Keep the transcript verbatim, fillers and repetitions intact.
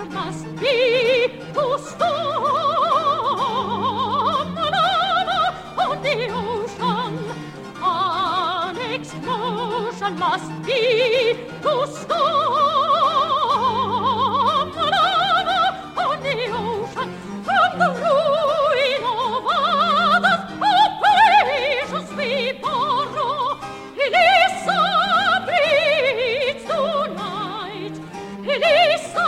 must be to storm on the ocean. An explosion must be to storm on the ocean. From the ruin of others, operations we borrow. Elisa breathes tonight. Elisa